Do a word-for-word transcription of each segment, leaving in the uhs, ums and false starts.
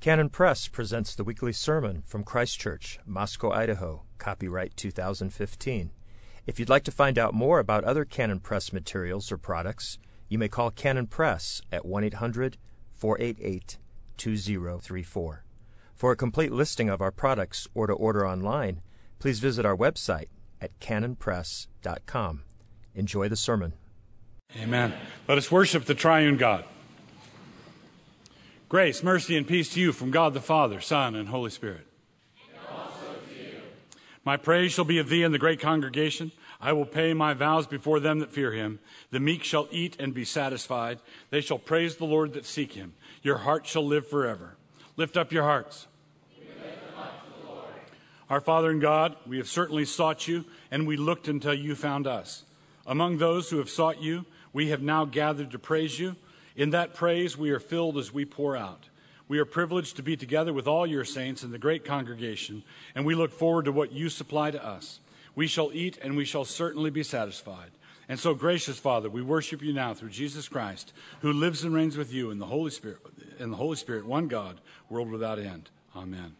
Canon Press presents the weekly sermon from Christ Church, Moscow, Idaho, copyright two thousand fifteen. If you'd like to find out more about other Canon Press materials or products, you may call Canon Press at one eight hundred, four eight eight, two zero three four. For a complete listing of our products or to order online, please visit our website at canon press dot com. Enjoy the sermon. Amen. Let us worship the triune God. Grace, mercy, and peace to you from God the Father, Son, and Holy Spirit. And also to you. My praise shall be of thee in the great congregation. I will pay my vows before them that fear him. The meek shall eat and be satisfied. They shall praise the Lord that seek him. Your heart shall live forever. Lift up your hearts. We lift them up to the Lord. Our Father in God, we have certainly sought you, and we looked until you found us. Among those who have sought you, we have now gathered to praise you. In that praise we are filled as we pour out. We are privileged to be together with all your saints in the great congregation, and we look forward to what you supply to us. We shall eat, and we shall certainly be satisfied. And so, gracious Father, we worship you now through Jesus Christ, who lives and reigns with you in the Holy Spirit, in the Holy Spirit, one God, world without end. Amen.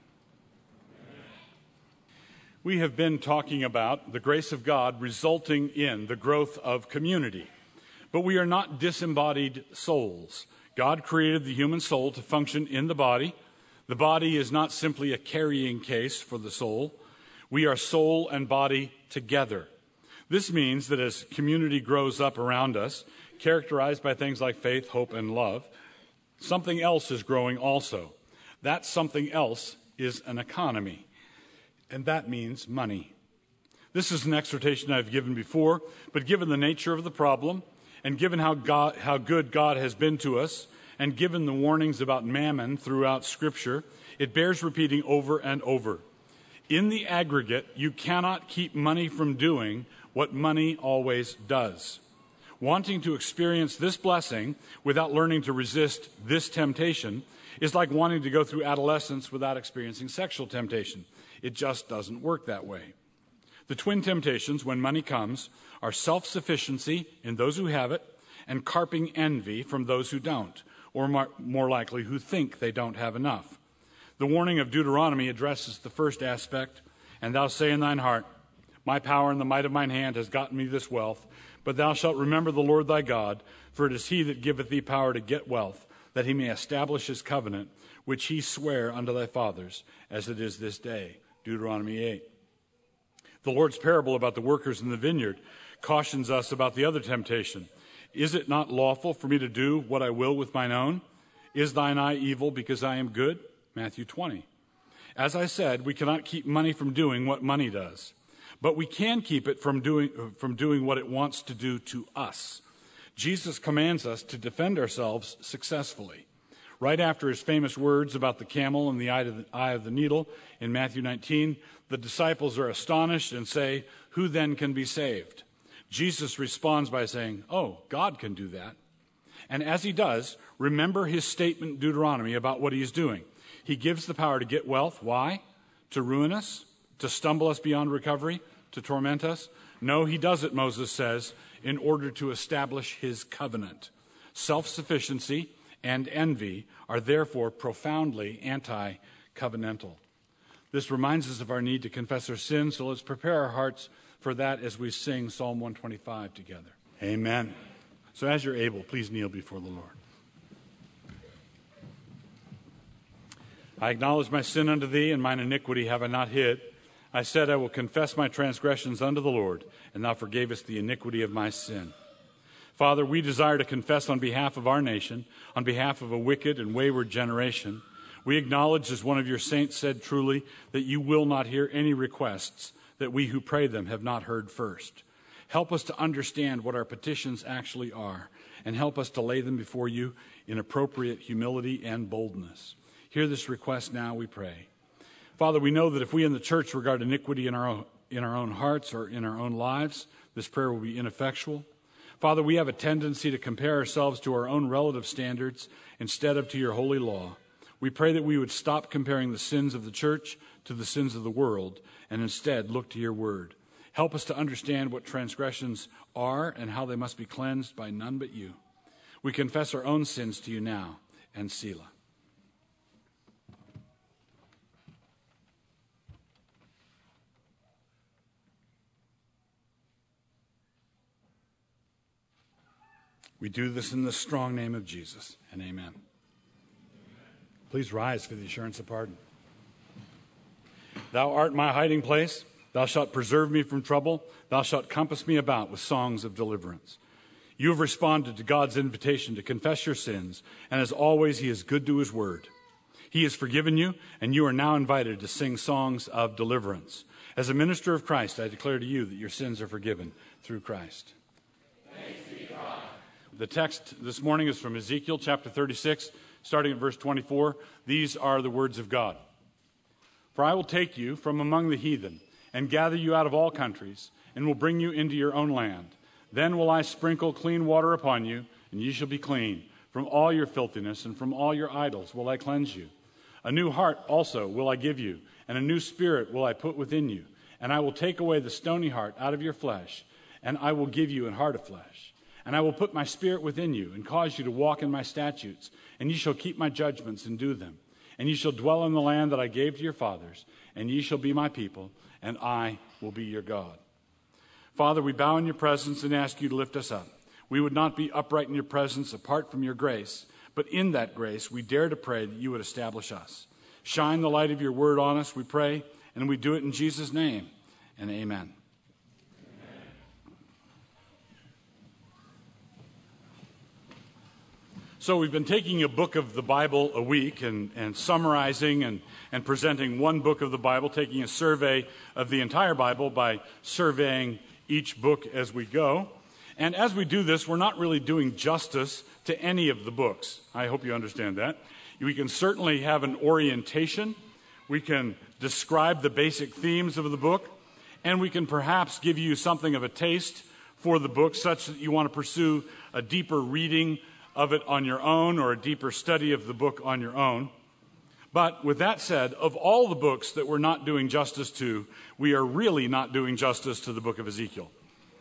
We have been talking about the grace of God resulting in the growth of community. But we are not disembodied souls. God created the human soul to function in the body. The body is not simply a carrying case for the soul. We are soul and body together. This means that as community grows up around us, characterized by things like faith, hope, and love, something else is growing also. That something else is an economy, and that means money. This is an exhortation I've given before, but given the nature of the problem, and given how God, how good God has been to us, and given the warnings about mammon throughout Scripture, it bears repeating over and over. In the aggregate, you cannot keep money from doing what money always does. Wanting to experience this blessing without learning to resist this temptation is like wanting to go through adolescence without experiencing sexual temptation. It just doesn't work that way. The twin temptations, when money comes, are self-sufficiency in those who have it and carping envy from those who don't, or more likely who think they don't have enough. The warning of Deuteronomy addresses the first aspect, and thou say in thine heart, my power and the might of mine hand has gotten me this wealth, but thou shalt remember the Lord thy God, for it is he that giveth thee power to get wealth, that he may establish his covenant, which he sware unto thy fathers, as it is this day. Deuteronomy eight. The Lord's parable about the workers in the vineyard cautions us about the other temptation. Is it not lawful for me to do what I will with mine own? Is thine eye evil because I am good? Matthew twenty. As I said, we cannot keep money from doing what money does, but we can keep it from doing, from doing what it wants to do to us. Jesus commands us to defend ourselves successfully. Right after his famous words about the camel and the eye of the, eye of the needle in Matthew nineteen, the disciples are astonished and say, who then can be saved? Jesus responds by saying, oh, God can do that. And as he does, remember his statement in Deuteronomy about what he is doing. He gives the power to get wealth. Why? To ruin us? To stumble us beyond recovery? To torment us? No, he does it, Moses says, in order to establish his covenant. Self-sufficiency and envy are therefore profoundly anti-covenantal. This reminds us of our need to confess our sins, so let's prepare our hearts for that as we sing Psalm one twenty-five together. Amen. So as you're able, please kneel before the Lord. I acknowledge my sin unto thee, and mine iniquity have I not hid. I said, I will confess my transgressions unto the Lord, and thou forgavest the iniquity of my sin. Father, we desire to confess on behalf of our nation, on behalf of a wicked and wayward generation. We acknowledge, as one of your saints said truly, that you will not hear any requests that we who pray them have not heard first. Help us to understand what our petitions actually are, and help us to lay them before you in appropriate humility and boldness. Hear this request now, we pray. Father, we know that if we in the church regard iniquity in our own, in our own hearts or in our own lives, this prayer will be ineffectual. Father, we have a tendency to compare ourselves to our own relative standards instead of to your holy law. We pray that we would stop comparing the sins of the church to the sins of the world and instead look to your word. Help us to understand what transgressions are and how they must be cleansed by none but you. We confess our own sins to you now, and Selah. We do this in the strong name of Jesus, and amen. Please rise for the assurance of pardon. Thou art my hiding place. Thou shalt preserve me from trouble. Thou shalt compass me about with songs of deliverance. You have responded to God's invitation to confess your sins, and as always, he is good to his word. He has forgiven you, and you are now invited to sing songs of deliverance. As a minister of Christ, I declare to you that your sins are forgiven through Christ. Thanks be to God. The text this morning is from Ezekiel chapter thirty-six, starting at verse twenty-four. These are the words of God. For I will take you from among the heathen and gather you out of all countries and will bring you into your own land. Then will I sprinkle clean water upon you, and ye shall be clean. From all your filthiness and from all your idols will I cleanse you. A new heart also will I give you, and a new spirit will I put within you. And I will take away the stony heart out of your flesh, and I will give you an heart of flesh. And I will put my spirit within you, and cause you to walk in my statutes, and ye shall keep my judgments and do them. And ye shall dwell in the land that I gave to your fathers, and ye shall be my people, and I will be your God. Father, we bow in your presence and ask you to lift us up. We would not be upright in your presence apart from your grace, but in that grace we dare to pray that you would establish us. Shine the light of your word on us, we pray, and we do it in Jesus' name, and amen. So we've been taking a book of the Bible a week and, and summarizing and, and presenting one book of the Bible, taking a survey of the entire Bible by surveying each book as we go. And as we do this, we're not really doing justice to any of the books. I hope you understand that. We can certainly have an orientation. We can describe the basic themes of the book. And we can perhaps give you something of a taste for the book such that you want to pursue a deeper reading of it on your own or a deeper study of the book on your own. But with that said, of all the books that we're not doing justice to, we are really not doing justice to the book of Ezekiel.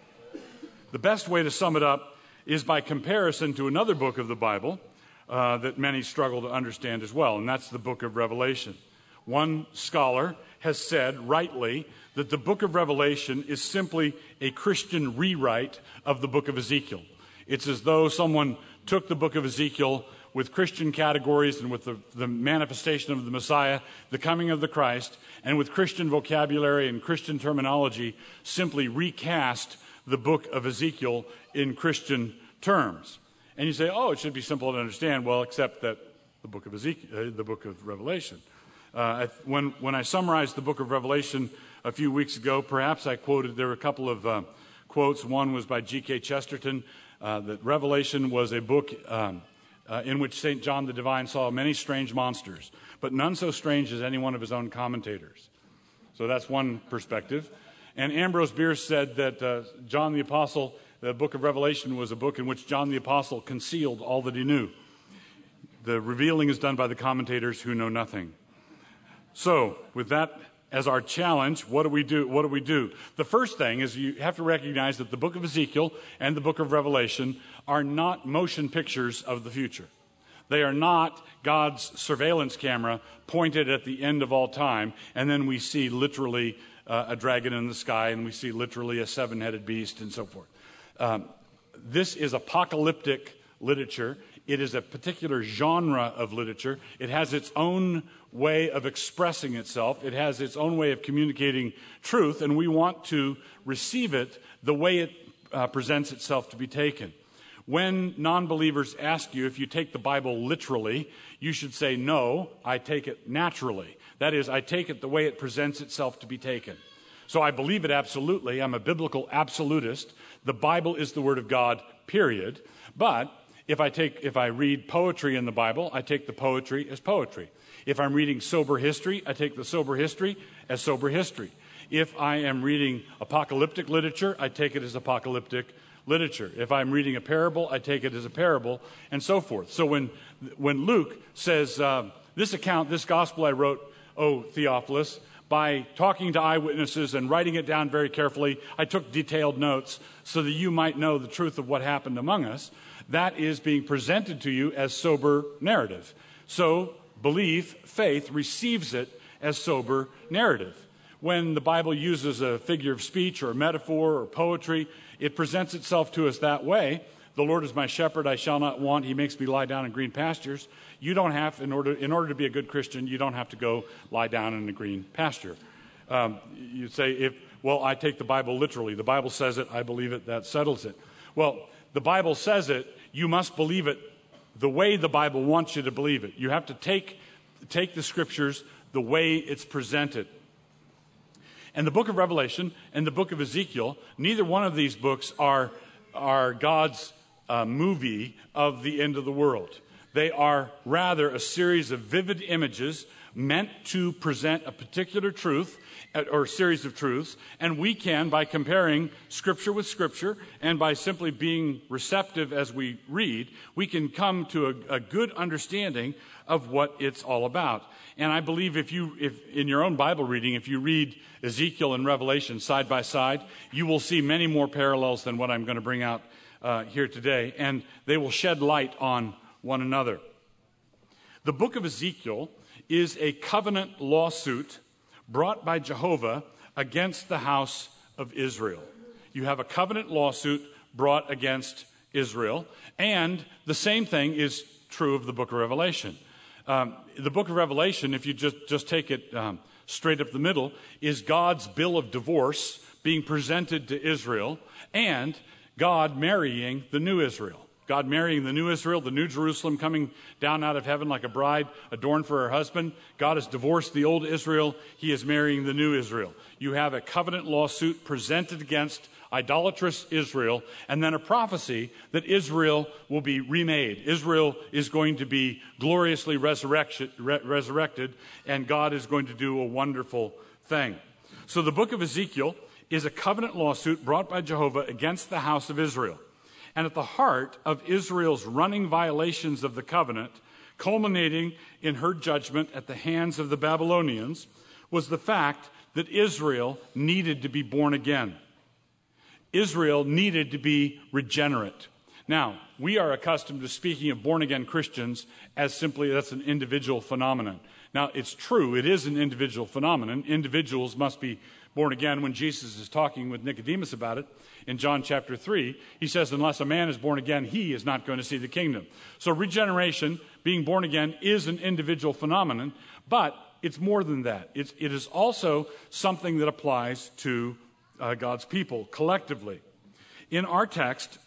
The best way to sum it up is by comparison to another book of the Bible uh, that many struggle to understand as well, and that's the book of Revelation. One scholar has said, rightly, that the book of Revelation is simply a Christian rewrite of the book of Ezekiel. It's as though someone took the book of Ezekiel with Christian categories and with the, the manifestation of the Messiah, the coming of the Christ, and with Christian vocabulary and Christian terminology, simply recast the book of Ezekiel in Christian terms. And you say, oh, it should be simple to understand. Well, except that the book of Ezekiel, uh, the book of Revelation. Uh, when, when I summarized the book of Revelation a few weeks ago, perhaps I quoted, there were a couple of uh, quotes. One was by G K Chesterton, uh, that Revelation was a book um, uh, in which Saint John the Divine saw many strange monsters, but none so strange as any one of his own commentators. So that's one perspective. And Ambrose Bierce said that uh, John the Apostle, the book of Revelation was a book in which John the Apostle concealed all that he knew. The revealing is done by the commentators who know nothing. So, with that as our challenge, what do we do? What do we do? The first thing is you have to recognize that the book of Ezekiel and the book of Revelation are not motion pictures of the future. They are not God's surveillance camera pointed at the end of all time, and then we see literally uh, a dragon in the sky, and we see literally a seven-headed beast, and so forth. Um, this is apocalyptic literature. It is a particular genre of literature. It has its own way of expressing itself. It has its own way of communicating truth, and we want to receive it the way it uh, presents itself to be taken. When non-believers ask you if you take the Bible literally, you should say, no, I take it naturally. That is, I take it the way it presents itself to be taken. So I believe it absolutely. I'm a biblical absolutist. The Bible is the Word of God, period. But if I take, if I read poetry in the Bible, I take the poetry as poetry. If I'm reading sober history, I take the sober history as sober history. If I am reading apocalyptic literature, I take it as apocalyptic literature. If I'm reading a parable, I take it as a parable, and so forth. So when when Luke says, uh, this account, this gospel I wrote, O Theophilus, by talking to eyewitnesses and writing it down very carefully, I took detailed notes so that you might know the truth of what happened among us. That is being presented to you as sober narrative. So belief, faith, receives it as sober narrative. When the Bible uses a figure of speech or a metaphor or poetry, it presents itself to us that way. the Lord is my shepherd, I shall not want. He makes me lie down in green pastures. You don't have, in order, in order to be a good Christian, you don't have to go lie down in a green pasture. Um, you say, if, well, I take the Bible literally. The Bible says it, I believe it, that settles it. Well, the Bible says it, you must believe it the way the Bible wants you to believe it. You have to take, take the Scriptures the way it's presented. And the book of Revelation and the book of Ezekiel, neither one of these books are, are God's uh, movie of the end of the world. They are rather a series of vivid images meant to present a particular truth or a series of truths, and we can, by comparing Scripture with Scripture and by simply being receptive as we read, we can come to a, a good understanding of what it's all about. And I believe if you, if in your own Bible reading, if you read Ezekiel and Revelation side by side, you will see many more parallels than what I'm going to bring out uh, here today, and they will shed light on one another. The book of Ezekiel is a covenant lawsuit brought by Jehovah against the house of Israel. You have a covenant lawsuit brought against Israel, and the same thing is true of the book of Revelation. Um, the book of Revelation, if you just, just take it um, straight up the middle, is God's bill of divorce being presented to Israel, and God marrying the new Israel. God marrying the new Israel, the new Jerusalem coming down out of heaven like a bride adorned for her husband. God has divorced the old Israel. He is marrying the new Israel. You have a covenant lawsuit presented against idolatrous Israel, and then a prophecy that Israel will be remade. Israel is going to be gloriously resurrected, re- resurrected, and God is going to do a wonderful thing. So the book of Ezekiel is a covenant lawsuit brought by Jehovah against the house of Israel. And at the heart of Israel's running violations of the covenant, culminating in her judgment at the hands of the Babylonians, was the fact that Israel needed to be born again. Israel needed to be regenerate. Now, we are accustomed to speaking of born-again Christians as simply that's an individual phenomenon. Now, it's true, it is an individual phenomenon. Individuals must be born again. When Jesus is talking with Nicodemus about it, in John chapter three, he says, unless a man is born again, he is not going to see the kingdom. So regeneration, being born again, is an individual phenomenon, but it's more than that. It's, it is also something that applies to uh, God's people collectively. In our text,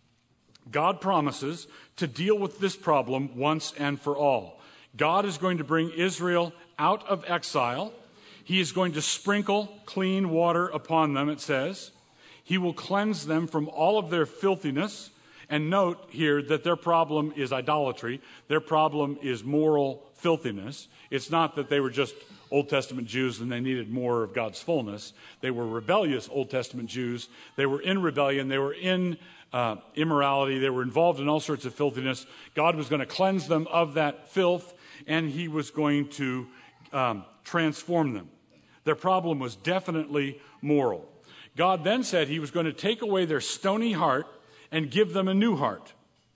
God promises to deal with this problem once and for all. God is going to bring Israel out of exile. He is going to sprinkle clean water upon them, it says. He will cleanse them from all of their filthiness. And note here that their problem is idolatry. Their problem is moral filthiness. It's not that they were just Old Testament Jews and they needed more of God's fullness. They were rebellious Old Testament Jews. They were in rebellion. They were in uh, immorality. They were involved in all sorts of filthiness. God was going to cleanse them of that filth, and he was going to um, transform them. Their problem was definitely moral. God then said he was going to take away their stony heart and give them a new heart,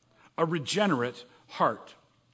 a regenerate heart.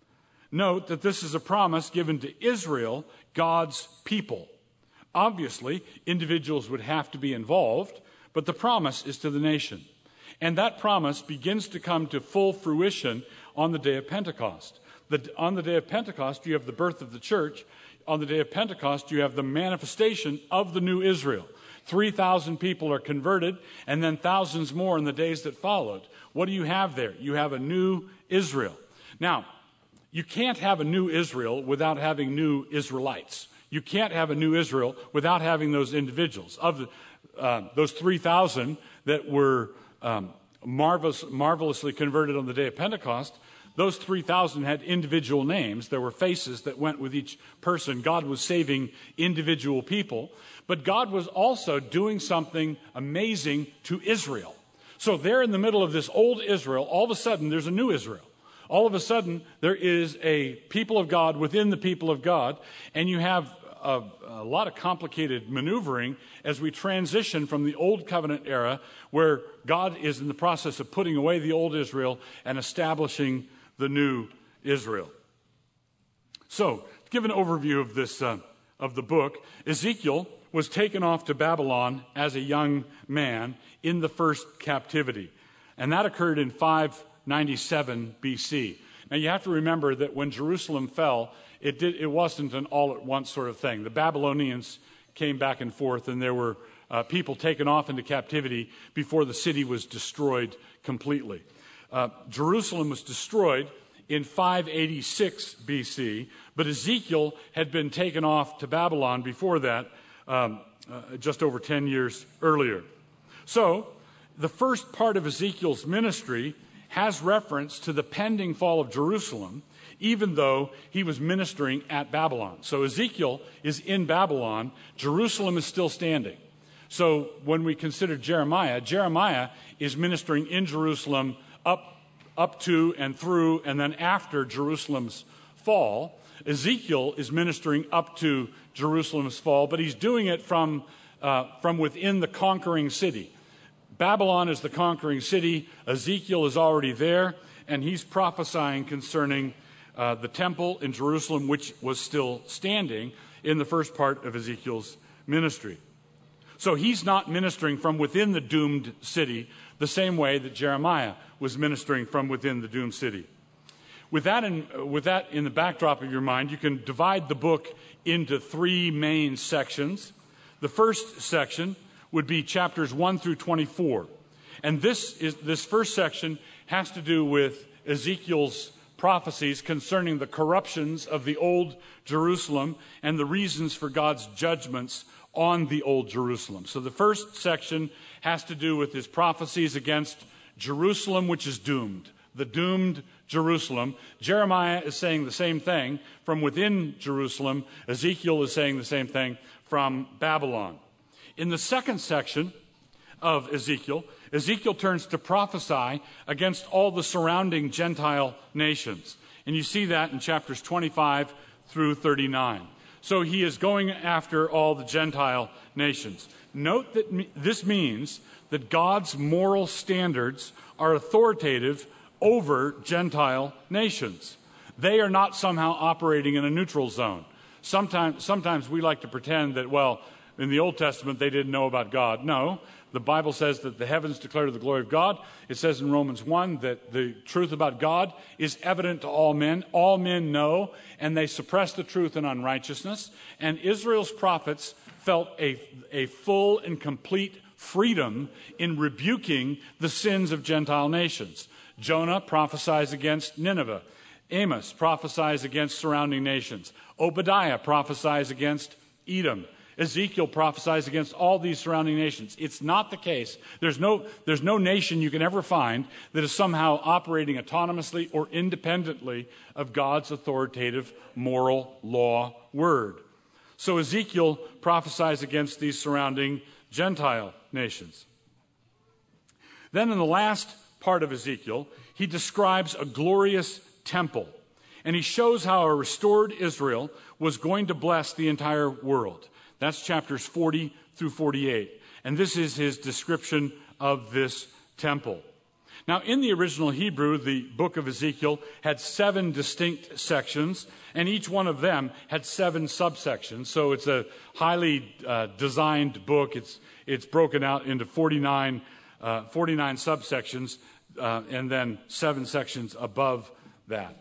Note that this is a promise given to Israel, God's people. Obviously, individuals would have to be involved, but the promise is to the nation. And that promise begins to come to full fruition on the day of Pentecost. The, on the day of Pentecost, you have the birth of the church. On the day of Pentecost, you have the manifestation of the new Israel. three thousand people are converted, and then thousands more in the days that followed. What do you have there? You have a new Israel. Now, you can't have a new Israel without having new Israelites. You can't have a new Israel without having those individuals. Of the, uh, those three thousand that were um, marvelous, marvelously converted on the day of Pentecost, those three thousand had individual names. There were faces that went with each person. God was saving individual people. But God was also doing something amazing to Israel. So there in the middle of this old Israel, all of a sudden there's a new Israel. All of a sudden there is a people of God within the people of God. And you have a, a lot of complicated maneuvering as we transition from the old covenant era, where God is in the process of putting away the old Israel and establishing the new Israel. So, to give an overview of this, uh, of the book, Ezekiel was taken off to Babylon as a young man in the first captivity. And that occurred in five ninety-seven B C. Now you have to remember that when Jerusalem fell, it, did, it wasn't an all-at-once sort of thing. The Babylonians came back and forth, and there were uh, people taken off into captivity before the city was destroyed completely. Uh, Jerusalem was destroyed in five eighty-six B C, but Ezekiel had been taken off to Babylon before that, um, uh, just over ten years earlier. So, the first part of Ezekiel's ministry has reference to the pending fall of Jerusalem, even though he was ministering at Babylon. So Ezekiel is in Babylon, Jerusalem is still standing. So when we consider Jeremiah, Jeremiah is ministering in Jerusalem up, up to and through and then after Jerusalem's fall. Ezekiel is ministering up to Jerusalem's fall, but he's doing it from, uh, from within the conquering city. Babylon is the conquering city. Ezekiel is already there, and he's prophesying concerning uh, the temple in Jerusalem, which was still standing in the first part of Ezekiel's ministry. So he's not ministering from within the doomed city the same way that Jeremiah was ministering from within the doomed city. With that in, with that in the backdrop of your mind, you can divide the book into three main sections. The first section would be chapters one through twenty-four. And this is this first section has to do with Ezekiel's prophecies concerning the corruptions of the old Jerusalem and the reasons for God's judgments on the old Jerusalem. So the first section has to do with his prophecies against Jerusalem, which is doomed. The doomed Jerusalem. Jeremiah is saying the same thing from within Jerusalem. Ezekiel is saying the same thing from Babylon. In the second section of Ezekiel, Ezekiel turns to prophesy against all the surrounding Gentile nations. And you see that in chapters twenty-five through thirty-nine. So he is going after all the Gentile nations. Note that me- this means that God's moral standards are authoritative over Gentile nations. They are not somehow operating in a neutral zone. Sometimes, sometimes we like to pretend that, well, in the Old Testament, they didn't know about God. No, the Bible says that the heavens declare the glory of God. It says in Romans one that the truth about God is evident to all men. All men know, and they suppress the truth in unrighteousness. And Israel's prophets felt a, a full and complete freedom in rebuking the sins of Gentile nations. Jonah prophesies against Nineveh. Amos prophesies against surrounding nations. Obadiah prophesies against Edom. Ezekiel prophesies against all these surrounding nations. It's not the case. There's no, there's no nation you can ever find that is somehow operating autonomously or independently of God's authoritative moral law word. So Ezekiel prophesies against these surrounding Gentile nations. Then in the last part of Ezekiel, he describes a glorious temple. And he shows how a restored Israel was going to bless the entire world. That's chapters forty through forty-eight. And this is his description of this temple. Now, in the original Hebrew, the book of Ezekiel had seven distinct sections, and each one of them had seven subsections. So it's a highly uh, designed book. It's, it's broken out into forty-nine, uh, forty-nine subsections, uh, and then seven sections above that.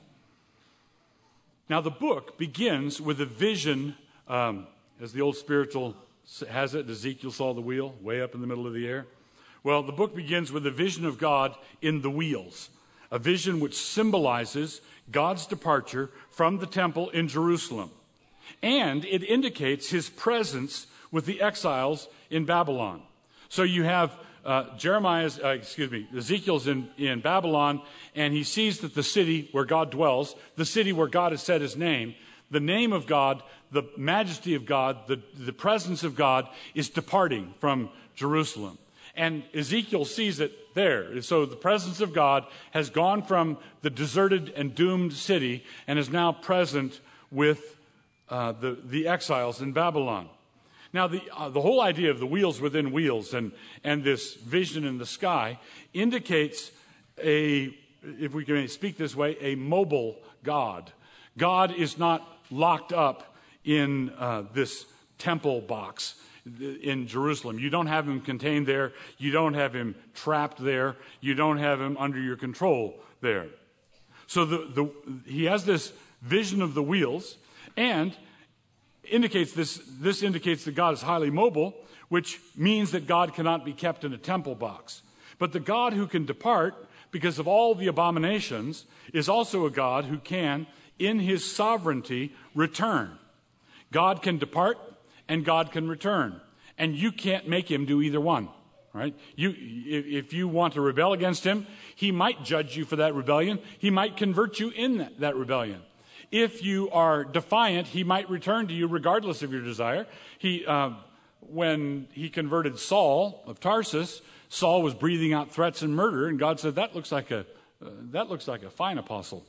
Now, the book begins with a vision. Um, As the old spiritual has it, Ezekiel saw the wheel way up in the middle of the air. Well, the book begins with a vision of God in the wheels, a vision which symbolizes God's departure from the temple in Jerusalem. And it indicates his presence with the exiles in Babylon. So you have uh, Jeremiah's, uh, excuse me, Ezekiel's in, in Babylon, and he sees that the city where God dwells, the city where God has set his name, the name of God, the majesty of God, the, the presence of God is departing from Jerusalem. And Ezekiel sees it there. So the presence of God has gone from the deserted and doomed city and is now present with uh, the, the exiles in Babylon. Now, the, uh, the whole idea of the wheels within wheels and, and this vision in the sky indicates a, if we can speak this way, a mobile God. God is not locked up in uh, this temple box. in Jerusalem. You don't have him contained there. You don't have him trapped there. You don't have him under your control there. So the, the, he has this vision of the wheels, and indicates this, this indicates that God is highly mobile, which means that God cannot be kept in a temple box. But the God who can depart because of all the abominations is also a God who can, in his sovereignty, return. God can depart and God can return. And you can't make him do either one. Right? You, if you want to rebel against him, he might judge you for that rebellion. He might convert you in that, that rebellion. If you are defiant, he might return to you regardless of your desire. He, uh, when he converted Saul of Tarsus, Saul was breathing out threats and murder, and God said, "That looks like a uh, that looks like a fine apostle."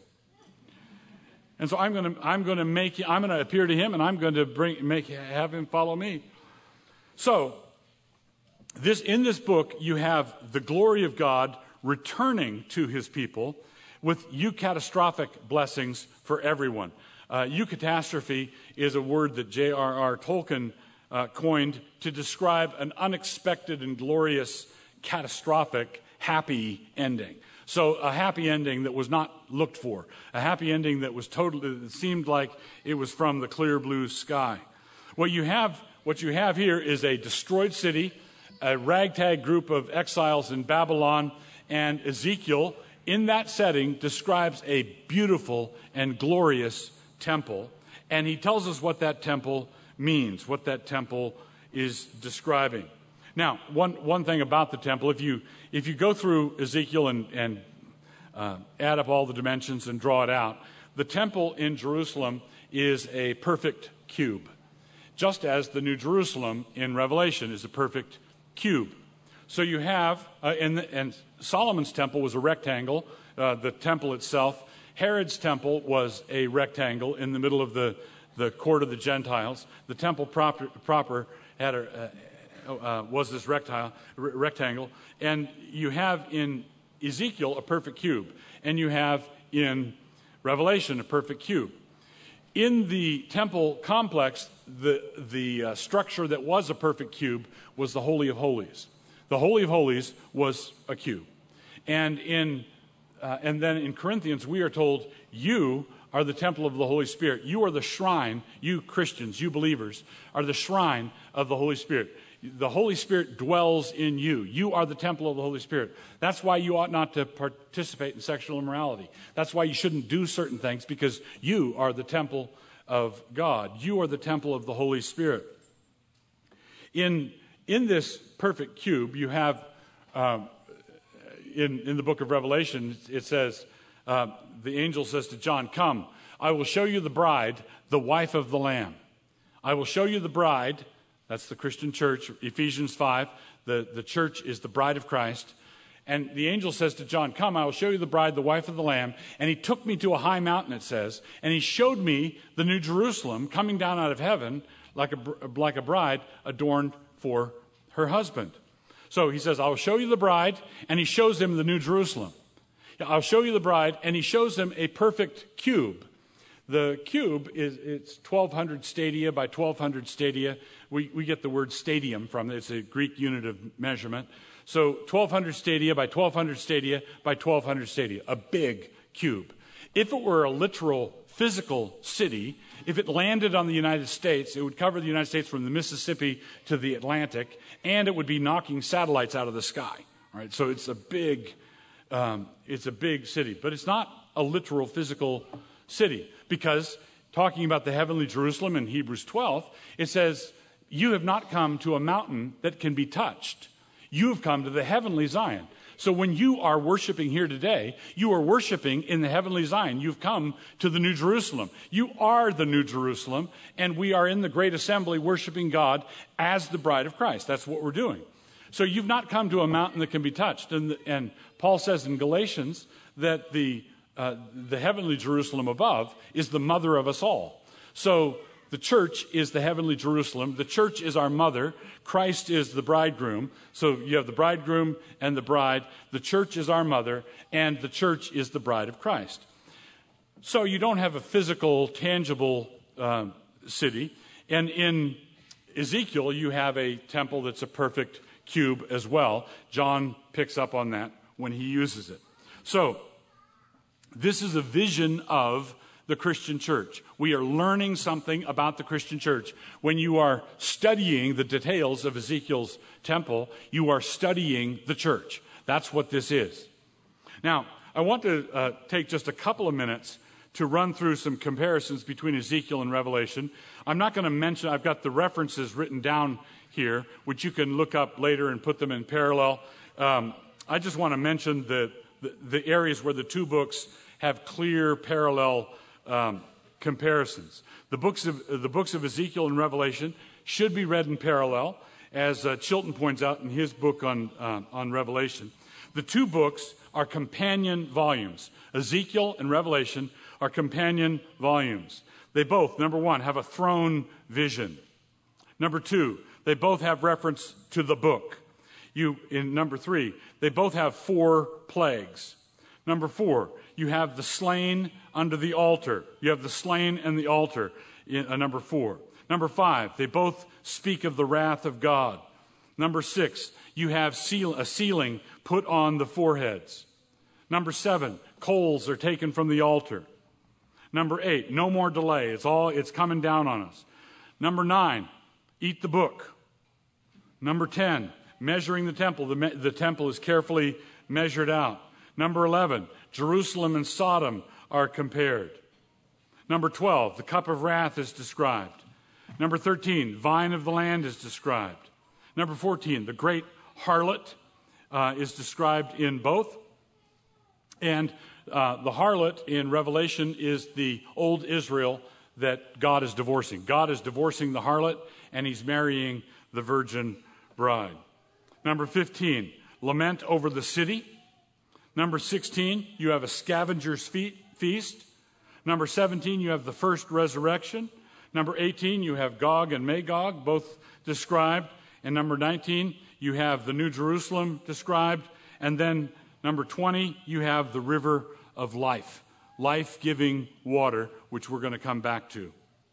And so I'm going to I'm going to make I'm going to appear to him, and I'm going to bring make have him follow me. So. This, in this book, you have the glory of God returning to his people with eucatastrophic blessings for everyone. Uh, eucatastrophe is a word that J R R Tolkien uh, coined to describe an unexpected and glorious, catastrophic, happy ending. So a happy ending that was not looked for. A happy ending that was totally, it seemed like it was from the clear blue sky. What you have, what you have here is a destroyed city, a ragtag group of exiles in Babylon, and Ezekiel, in that setting, describes a beautiful and glorious temple. And he tells us what that temple means, what that temple is describing. Now, one, one thing about the temple, if you, if you go through Ezekiel and, and uh, add up all the dimensions and draw it out, the temple in Jerusalem is a perfect cube, just as the New Jerusalem in Revelation is a perfect cube. So you have, uh, and, the, and Solomon's temple was a rectangle, uh, the temple itself. Herod's temple was a rectangle in the middle of the, the court of the Gentiles. The temple proper, proper had a, uh, uh, was this rectile, re- rectangle. And you have in Ezekiel a perfect cube. And you have in Revelation a perfect cube. In the temple complex, the, the uh, structure that was a perfect cube was the Holy of Holies. The Holy of Holies was a cube. And in uh, and then in Corinthians, we are told, you are the temple of the Holy Spirit. You are the shrine, you Christians, you believers, are the shrine of the Holy Spirit. The Holy Spirit dwells in you. You are the temple of the Holy Spirit. That's why you ought not to participate in sexual immorality. That's why you shouldn't do certain things, because you are the temple of God. You are the temple of the Holy Spirit. In, in this perfect cube, you have, um, in, in the book of Revelation, it says, uh, the angel says to John, "Come, I will show you the bride, the wife of the Lamb." I will show you the bride. That's the Christian church, Ephesians five. The, the church is the bride of Christ. And the angel says to John, "Come, I will show you the bride, the wife of the Lamb." And he took me to a high mountain, it says, and he showed me the New Jerusalem coming down out of heaven like a, like a bride adorned for her husband. So he says, "I will show you the bride," and he shows him the New Jerusalem. "I'll show you the bride," and he shows him a perfect cube. The cube is it's twelve hundred stadia by twelve hundred stadia. We, we get the word stadium from it. It's a Greek unit of measurement. So twelve hundred stadia by twelve hundred stadia by twelve hundred stadia, a big cube. If it were a literal physical city, if it landed on the United States, it would cover the United States from the Mississippi to the Atlantic, and it would be knocking satellites out of the sky. All right, so it's a big, um, it's a big city, but it's not a literal physical city, because talking about the heavenly Jerusalem in Hebrews twelve, it says, "You have not come to a mountain that can be touched. You have come to the heavenly Zion." So when you are worshiping here today, you are worshiping in the heavenly Zion. You've come to the New Jerusalem. You are the New Jerusalem, and we are in the great assembly worshiping God as the bride of Christ. That's what we're doing. So you've not come to a mountain that can be touched. And, and Paul says in Galatians that the, uh, the heavenly Jerusalem above is the mother of us all. So the church is the heavenly Jerusalem. The church is our mother. Christ is the bridegroom. So you have the bridegroom and the bride. The church is our mother, and the church is the bride of Christ. So you don't have a physical, tangible uh, city. And in Ezekiel, you have a temple that's a perfect cube as well. John picks up on that when he uses it. So, this is a vision of the Christian church. We are learning something about the Christian church. When you are studying the details of Ezekiel's temple, you are studying the church. That's what this is. Now, I want to uh, take just a couple of minutes to run through some comparisons between Ezekiel and Revelation. I'm not going to mention, I've got the references written down here, which you can look up later and put them in parallel. Um, I just want to mention the, the, the areas where the two books have clear parallel um, comparisons. The books of the books of Ezekiel and Revelation should be read in parallel, as uh, Chilton points out in his book on uh, on Revelation. The two books are companion volumes. Ezekiel and Revelation are companion volumes. They both, number one, have a throne vision. Number two, they both have reference to the book. You, in number three, they both have four plagues. Number four, you have the slain under the altar. You have the slain and the altar in uh, number four. Number five, they both speak of the wrath of God. Number six, you have seal, a sealing put on the foreheads. Number seven, coals are taken from the altar. Number eight, no more delay. It's all, it's coming down on us. Number nine, eat the book. Number ten, measuring the temple. The, me, the temple is carefully measured out. Number eleven, Jerusalem and Sodom are compared. Number twelve, the cup of wrath is described. Number thirteen, vine of the land is described. Number fourteen, the great harlot uh, is described in both. And uh, the harlot in Revelation is the old Israel that God is divorcing. God is divorcing the harlot, and he's marrying the virgin bride. Number fifteen, lament over the city. Number sixteen, you have a scavenger's fe- feast. Number seventeen, you have the first resurrection. Number eighteen, you have Gog and Magog, both described. And number nineteen, you have the New Jerusalem described. And then number twenty, you have the river of life, life-giving water, which we're going to come back to.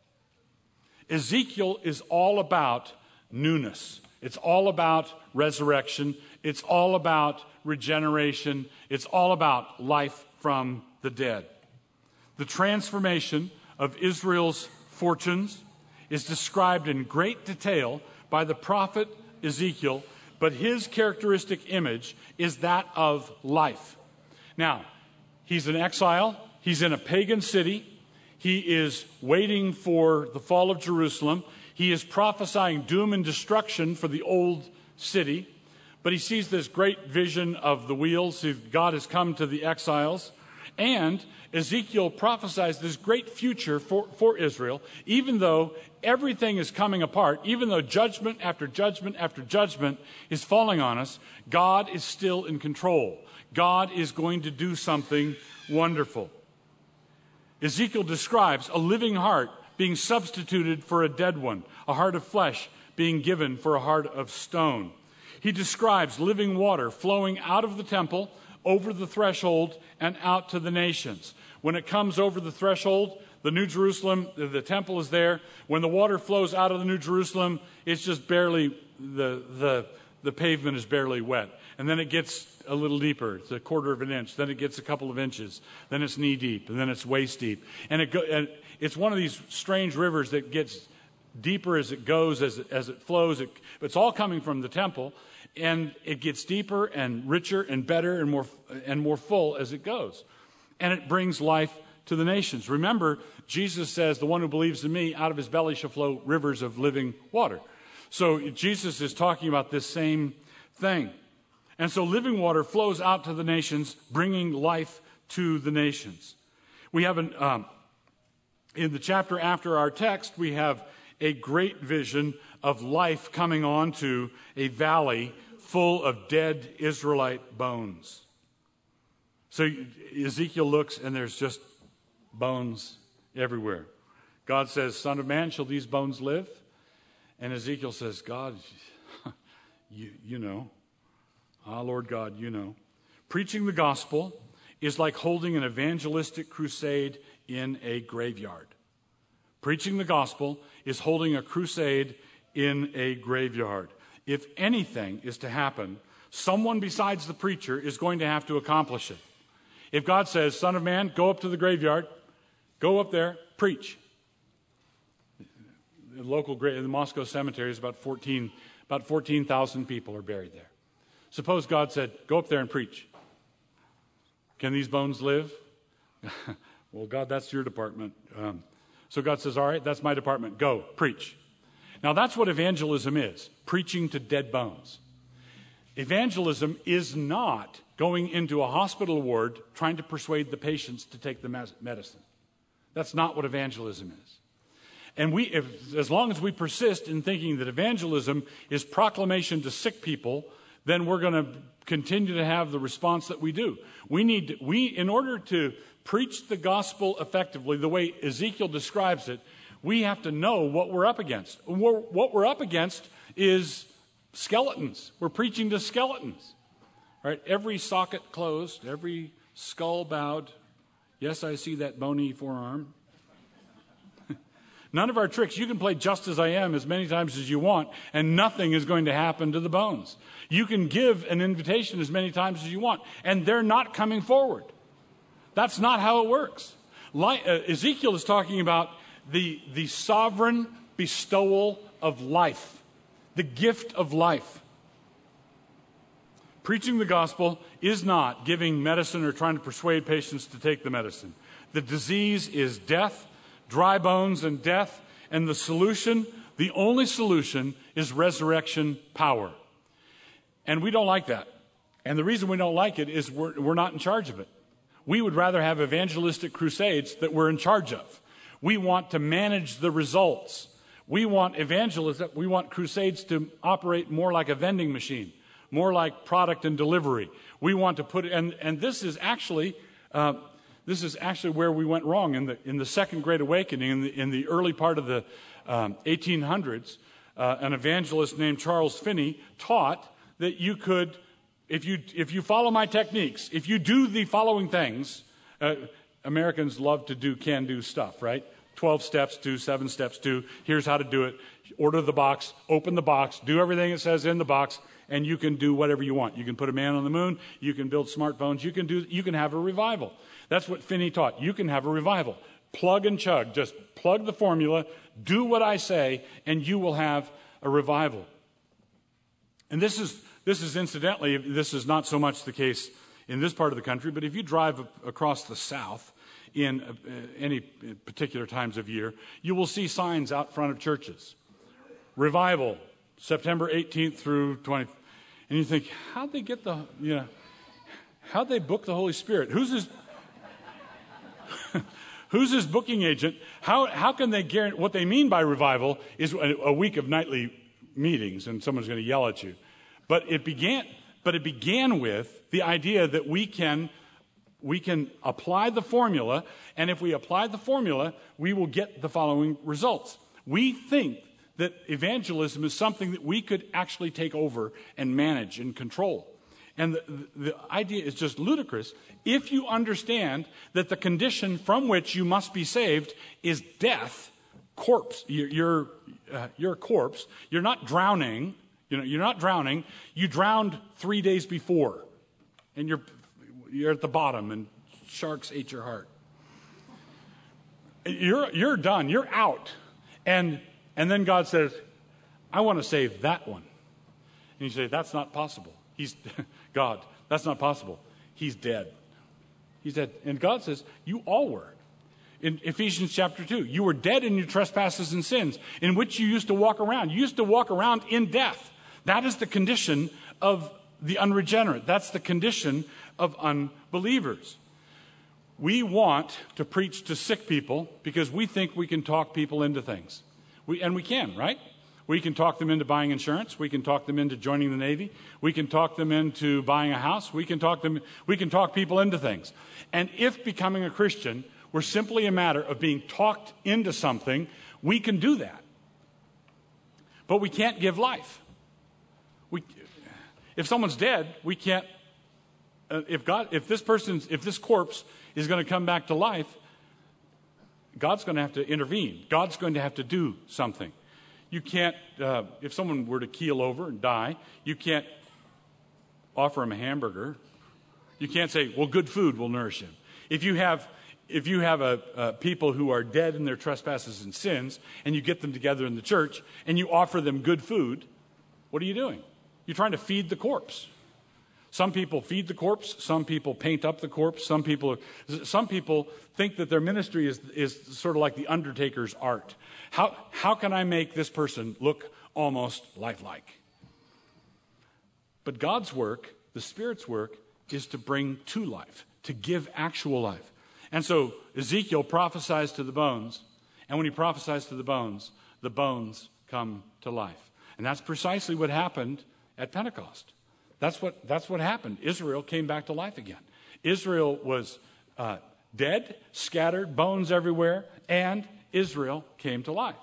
Ezekiel is all about newness. It's all about resurrection. It's all about regeneration. It's all about life from the dead. The transformation of Israel's fortunes is described in great detail by the prophet Ezekiel, but his characteristic image is that of life. Now, he's in exile. He's in a pagan city. He is waiting for the fall of Jerusalem. He is prophesying doom and destruction for the old city. But he sees this great vision of the wheels. God has come to the exiles. And Ezekiel prophesies this great future for, for Israel, even though everything is coming apart, even though judgment after judgment after judgment is falling on us, God is still in control. God is going to do something wonderful. Ezekiel describes a living heart being substituted for a dead one, a heart of flesh being given for a heart of stone. He describes living water flowing out of the temple, over the threshold, and out to the nations. When it comes over the threshold, the New Jerusalem, the temple is there. When the water flows out of the New Jerusalem, it's just barely, the, the, the pavement is barely wet. And then it gets a little deeper. It's a quarter of an inch. Then it gets a couple of inches. Then it's knee deep. And then it's waist deep. And, it go, and it's one of these strange rivers that gets deeper as it goes, as it, as it flows. It, it's all coming from the temple. And it gets deeper and richer and better and more and more full as it goes. And it brings life to the nations. Remember, Jesus says, the one who believes in me, out of his belly shall flow rivers of living water. So Jesus is talking about this same thing. And so living water flows out to the nations, bringing life to the nations. We have, an, um, in the chapter after our text, we have a great vision of life coming onto a valley full of dead Israelite bones. So Ezekiel looks, and there's just bones everywhere. God says, Son of man, shall these bones live? And Ezekiel says, God, you, you know. Ah, Lord God, you know. Preaching the gospel is like holding an evangelistic crusade in a graveyard. Preaching the gospel is holding a crusade in a graveyard. If anything is to happen, someone besides the preacher is going to have to accomplish it. If God says, Son of man, go up to the graveyard, go up there, preach. The local grave, the Moscow cemetery is about fourteen, about fourteen thousand people are buried there. Suppose God said, go up there and preach. Can these bones live? Well, God, that's your department. Um, so God says, all right, that's my department. Go, preach. Now, that's what evangelism is, preaching to dead bones. Evangelism is not going into a hospital ward trying to persuade the patients to take the medicine. That's not what evangelism is. And we, if, as long as we persist in thinking that evangelism is proclamation to sick people, then we're going to continue to have the response that we do. We need, to, we, in order to preach the gospel effectively, the way Ezekiel describes it, we have to know what we're up against. We're, what we're up against is skeletons. We're preaching to skeletons. Right? Every socket closed, every skull bowed. Yes, I see that bony forearm. None of our tricks. You can play Just As I Am as many times as you want, and nothing is going to happen to the bones. You can give an invitation as many times as you want, and they're not coming forward. That's not how it works. Like, uh, Ezekiel is talking about the, the sovereign bestowal of life, the gift of life. Preaching the gospel is not giving medicine or trying to persuade patients to take the medicine. The disease is death, dry bones and death, and the solution, the only solution, is resurrection power. And we don't like that. And the reason we don't like it is we're, we're not in charge of it. We would rather have evangelistic crusades that we're in charge of. We want to manage the results. We want evangelism, we want crusades to operate more like a vending machine, more like product and delivery. We want to put, and, and this is actually, uh, this is actually where we went wrong in the, in the Second Great Awakening, in the, in the early part of the um, eighteen hundreds, uh, an evangelist named Charles Finney taught that you could, if you, if you follow my techniques, if you do the following things, uh, Americans love to do can-do stuff, right? twelve steps, do seven steps, do, here's how to do it. Order the box, open the box, do everything it says in the box, and you can do whatever you want. You can put a man on the moon, you can build smartphones, you can do, you can have a revival. That's what Finney taught. You can have a revival. Plug and chug, just plug the formula, do what I say, and you will have a revival. And this is, this is incidentally, this is not so much the case in this part of the country, but if you drive across the South in uh, any particular times of year, you will see signs out front of churches. Revival, September eighteenth through twentieth. And you think, how'd they get the, you know, how'd they book the Holy Spirit? Who's his, who's his booking agent? How, how can they guarantee, what they mean by revival is a, a week of nightly meetings and someone's going to yell at you. But it began, but it began with the idea that we can We can apply the formula, and if we apply the formula, we will get the following results. We think that evangelism is something that we could actually take over and manage and control. And the, the, the idea is just ludicrous if you understand that the condition from which you must be saved is death, corpse. You're, you're, uh, you're a corpse. You're not drowning. You know, you're not drowning. You drowned three days before, and you're You're at the bottom, and sharks ate your heart. You're, you're done. You're out. And, and then God says, I want to save that one. And you say, that's not possible. He's, God, that's not possible. He's dead. He's dead. And God says, you all were. In Ephesians chapter two, you were dead in your trespasses and sins, in which you used to walk around. You used to walk around in death. That is the condition of the unregenerate. That's the condition of unbelievers. We want to preach to sick people because we think we can talk people into things. We, and we can, right? We can talk them into buying insurance. We can talk them into joining the Navy. We can talk them into buying a house. We can talk them, we can talk people into things. And if becoming a Christian were simply a matter of being talked into something, we can do that. But we can't give life. We, if someone's dead, we can't. Uh, if God, if this person's, if this corpse is going to come back to life, God's going to have to intervene. God's going to have to do something. You can't, uh, if someone were to keel over and die, you can't offer him a hamburger. You can't say, well, good food will nourish him. If you have if you have a, a people who are dead in their trespasses and sins, and you get them together in the church, and you offer them good food, what are you doing? You're trying to feed the corpse. Some people feed the corpse. Some people paint up the corpse. Some people, some people think that their ministry is, is sort of like the undertaker's art. How, how can I make this person look almost lifelike? But God's work, the Spirit's work, is to bring to life, to give actual life. And so Ezekiel prophesies to the bones, and when he prophesies to the bones, the bones come to life. And that's precisely what happened at Pentecost. That's what, that's what happened. Israel came back to life again. Israel was uh, dead, scattered, bones everywhere, and Israel came to life.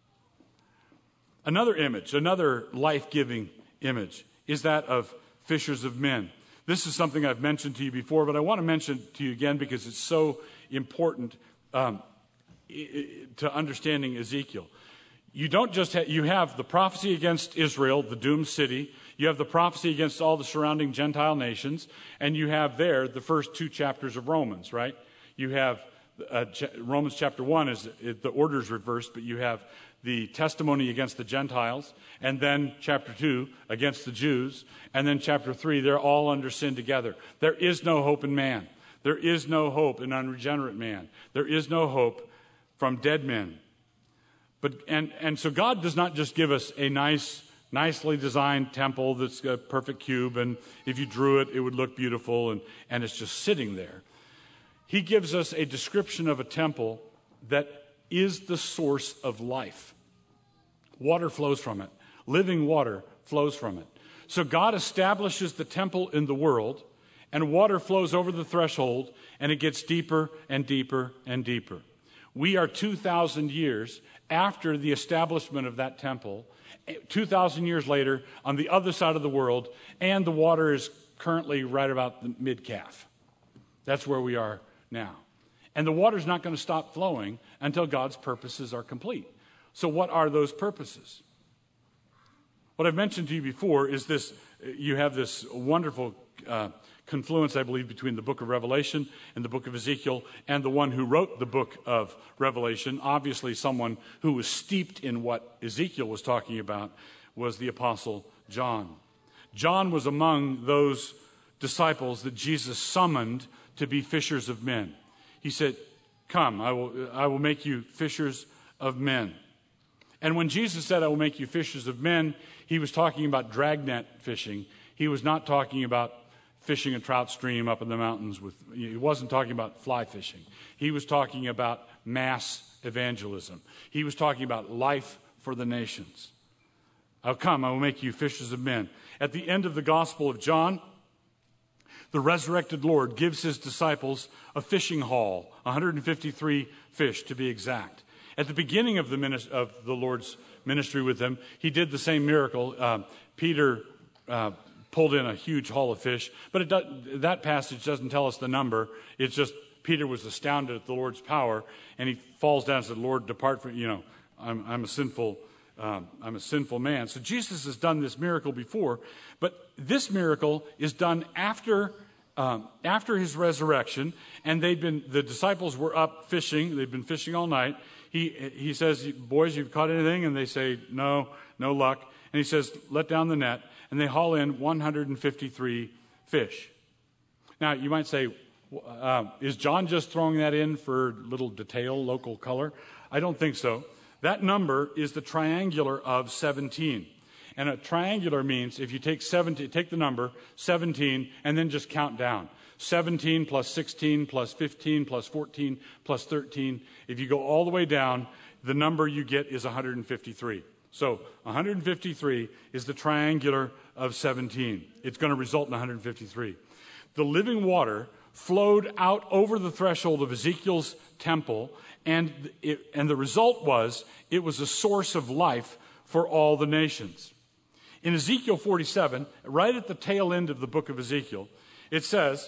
Another image, another life-giving image, is that of fishers of men. This is something I've mentioned to you before, but I want to mention it to you again because it's so important um, to understanding Ezekiel. You don't just have, you have the prophecy against Israel, the doomed city. You have the prophecy against all the surrounding Gentile nations, and you have there the first two chapters of Romans, right? You have uh, Romans chapter one is the order's reversed, but you have the testimony against the Gentiles, and then chapter two against the Jews, and then chapter three, they're all under sin together. There is no hope in man. There is no hope in unregenerate man. There is no hope from dead men. But and and so God does not just give us a nice, nicely designed temple that's a perfect cube, and if you drew it, it would look beautiful, and, and it's just sitting there. He gives us a description of a temple that is the source of life. Water flows from it. Living water flows from it. So God establishes the temple in the world, and water flows over the threshold, and it gets deeper and deeper and deeper. We are two thousand years after the establishment of that temple, two thousand years later on the other side of the world, and the water is currently right about the mid-calf. That's where we are now. And the water's not going to stop flowing until God's purposes are complete. So what are those purposes? What I've mentioned to you before is this, you have this wonderful uh, confluence, I believe, between the book of Revelation and the book of Ezekiel, and the one who wrote the book of Revelation, obviously someone who was steeped in what Ezekiel was talking about, was the Apostle John. John was among those disciples that Jesus summoned to be fishers of men. He said, come, I will, I will make you fishers of men. And when Jesus said, I will make you fishers of men, he was talking about dragnet fishing. He was not talking about fishing a trout stream up in the mountains. With, he wasn't talking about fly fishing. He was talking about mass evangelism. He was talking about life for the nations. I'll come, I will make you fishers of men. At the end of the Gospel of John, the resurrected Lord gives his disciples a fishing haul, one hundred fifty-three fish to be exact. At the beginning of the, ministry, of the Lord's ministry with them, he did the same miracle. Uh, Peter uh, pulled in a huge haul of fish, but it does, that passage doesn't tell us the number. It's just Peter was astounded at the Lord's power, and he falls down and said, Lord, depart from, you know, I'm, I'm a sinful Um, I'm a sinful man. So Jesus has done this miracle before, but this miracle is done after um, after his resurrection, and they'd been the disciples were up fishing. They'd been fishing all night. He he says, "Boys, you've caught anything?" And they say, "No, no luck." And he says, "Let down the net," and they haul in one hundred fifty-three fish. Now you might say, uh, "Is John just throwing that in for little detail, local color?" I don't think so. That number is the triangular of seventeen. And a triangular means if you take seventeen, take the number seventeen and then just count down. seventeen plus sixteen plus fifteen plus fourteen plus thirteen. If you go all the way down, the number you get is one hundred fifty-three. So one hundred fifty-three is the triangular of seventeen. It's going to result in one hundred fifty-three. The living water flowed out over the threshold of Ezekiel's temple, and it, and the result was it was a source of life for all the nations. In Ezekiel forty-seven, right at the tail end of the book of Ezekiel, it says,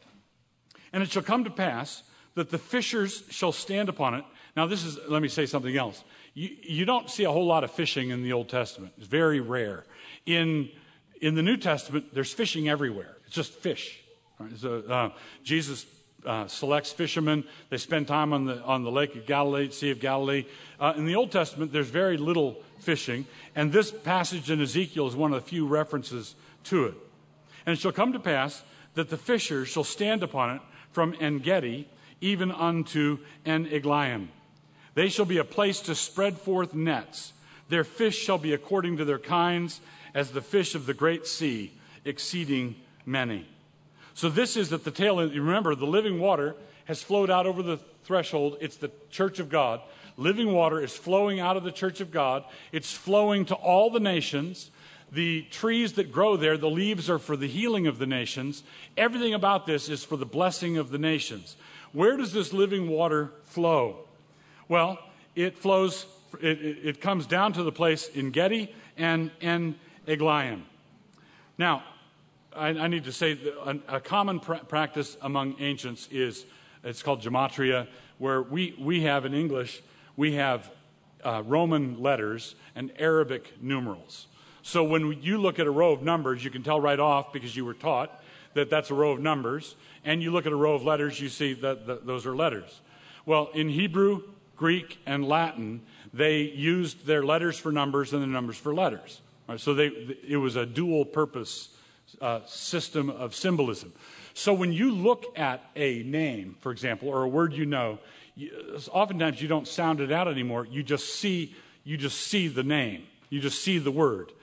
"And it shall come to pass that the fishers shall stand upon it." Now this is, let me say something else. You, you don't see a whole lot of fishing in the Old Testament. It's very rare. In, in the New Testament, there's fishing everywhere. It's just fish. Right? So, uh, Jesus uh, selects fishermen. They spend time on the, on the Lake of Galilee, Sea of Galilee. Uh, in the Old Testament, there's very little fishing. And this passage in Ezekiel is one of the few references to it. And it shall come to pass that the fishers shall stand upon it from En-gedi even unto En-eglaim. They shall be a place to spread forth nets. Their fish shall be according to their kinds, as the fish of the great sea, exceeding many. So this is at the tail end. Remember, the living water has flowed out over the threshold. It's the church of God. Living water is flowing out of the church of God. It's flowing to all the nations. The trees that grow there, the leaves are for the healing of the nations. Everything about this is for the blessing of the nations. Where does this living water flow? Well, it flows, it, it, it comes down to the place En-gedi and En-eglaim. Now, I, I need to say that a, a common pra- practice among ancients is, it's called gematria, where we, we have in English, we have uh, Roman letters and Arabic numerals. So when you look at a row of numbers, you can tell right off, because you were taught, that that's a row of numbers. And you look at a row of letters, you see that the, those are letters. Well, in Hebrew, Greek, and Latin, they used their letters for numbers and the numbers for letters. Right? So they, it was a dual purpose uh, system of symbolism. So when you look at a name, for example, or a word you know, you, oftentimes you don't sound it out anymore. You just see, you just see the name. You just see the word.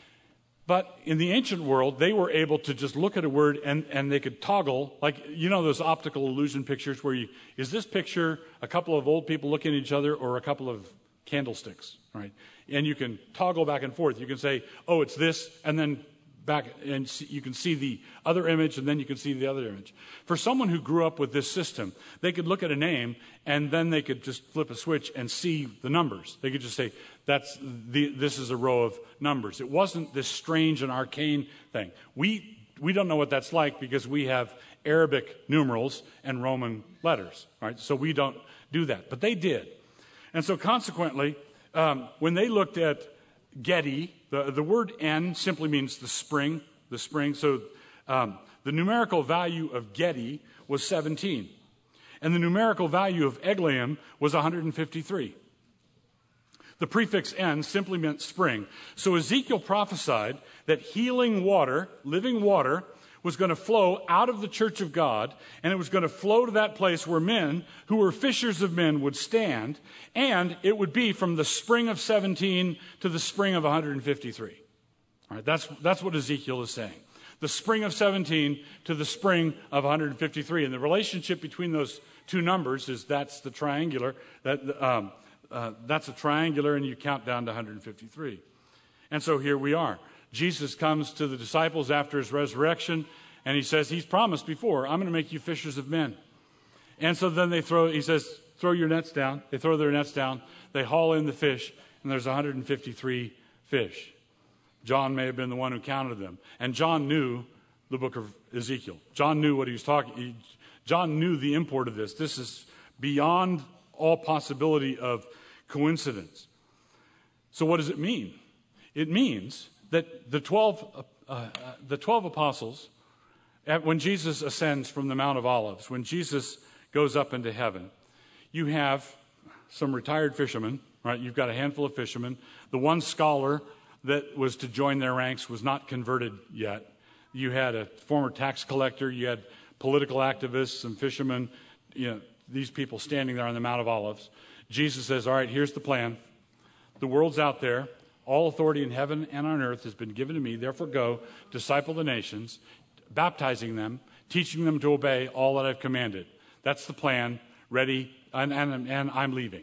But in the ancient world, they were able to just look at a word and, and they could toggle, like, you know, those optical illusion pictures where you, is this picture a couple of old people looking at each other or a couple of candlesticks, right? And you can toggle back and forth. You can say, oh, it's this, and then back, and see, you can see the other image, and then you can see the other image. For someone who grew up with this system, they could look at a name, and then they could just flip a switch and see the numbers. They could just say, that's the, this is a row of numbers. It wasn't this strange and arcane thing. We, we don't know what that's like because we have Arabic numerals and Roman letters, right? So we don't do that, but they did. And so consequently, um, when they looked at Gedi, the, the word En simply means the spring, the spring. So um, the numerical value of Gedi was seventeen. And the numerical value of Eglaim was one hundred fifty-three. The prefix En simply meant spring. So Ezekiel prophesied that healing water, living water, was going to flow out of the church of God, and it was going to flow to that place where men who were fishers of men would stand, and it would be from the spring of seventeen to the spring of one hundred fifty-three. All right, that's, that's what Ezekiel is saying. The spring of seventeen to the spring of one hundred fifty-three. And the relationship between those two numbers is that's the triangular, that um, uh, that's a triangular, and you count down to one hundred fifty-three. And so here we are. Jesus comes to the disciples after his resurrection, and he says, he's promised before, I'm going to make you fishers of men. And so then they throw, he says, throw your nets down. They throw their nets down. They haul in the fish, and there's one hundred fifty-three fish. John may have been the one who counted them. And John knew the book of Ezekiel. John knew what he was talking. He, John knew the import of this. This is beyond all possibility of coincidence. So what does it mean? It means that the twelve, uh, uh, the twelve apostles, at, when Jesus ascends from the Mount of Olives, when Jesus goes up into heaven, you have some retired fishermen, right? You've got a handful of fishermen. The one scholar that was to join their ranks was not converted yet. You had a former tax collector. You had political activists, some fishermen, you know, these people standing there on the Mount of Olives. Jesus says, all right, here's the plan. The world's out there. All authority in heaven and on earth has been given to me. Therefore go, disciple the nations, baptizing them, teaching them to obey all that I've commanded. That's the plan. Ready, and, and, and I'm leaving.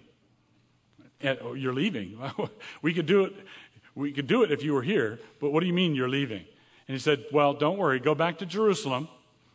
And, oh, you're leaving? we could do it. We could do it if you were here, but what do you mean you're leaving? And he said, well, don't worry. Go back to Jerusalem.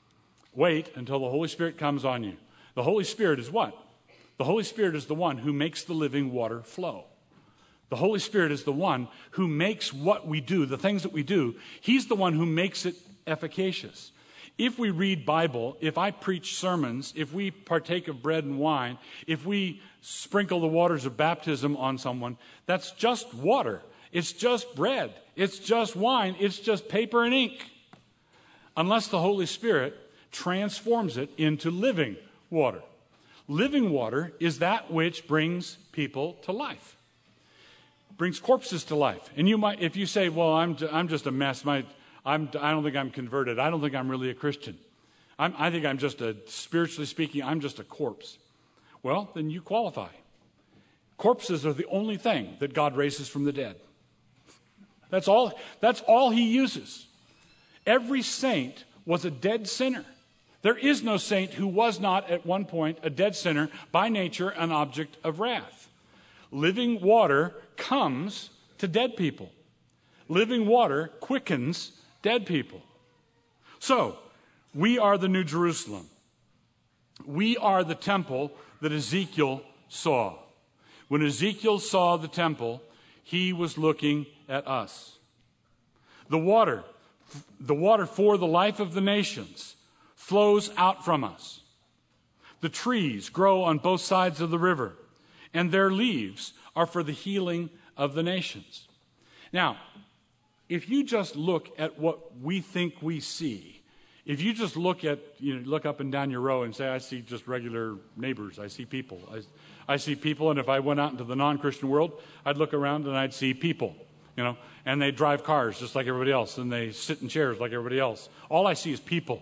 Wait until the Holy Spirit comes on you. The Holy Spirit is what? The Holy Spirit is the one who makes the living water flow. The Holy Spirit is the one who makes what we do, the things that we do, he's the one who makes it efficacious. If we read Bible, if I preach sermons, if we partake of bread and wine, if we sprinkle the waters of baptism on someone, that's just water. It's just bread. It's just wine. It's just paper and ink. Unless the Holy Spirit transforms it into living water. Living water is that which brings people to life. Brings corpses to life. And you might, if you say, well, I'm, I'm just a mess. My, I'm, I don't think I'm converted. I don't think I'm really a Christian. I'm, I think I'm just a, spiritually speaking, I'm just a corpse. Well, then you qualify. Corpses are the only thing that God raises from the dead. That's all, that's all he uses. Every saint was a dead sinner. There is no saint who was not at one point a dead sinner, by nature an object of wrath. Living water comes to dead people. Living water quickens dead people. So, we are the New Jerusalem. We are the temple that Ezekiel saw. When Ezekiel saw the temple, he was looking at us. The water, the water for the life of the nations, flows out from us. The trees grow on both sides of the river, and their leaves are for the healing of the nations. Now, if you just look at what we think we see, if you just look at, you know, look up and down your row and say, I see just regular neighbors, I see people, I, I see people, and if I went out into the non-Christian world, I'd look around and I'd see people, you know, and they drive cars just like everybody else, and they sit in chairs like everybody else. All I see is people.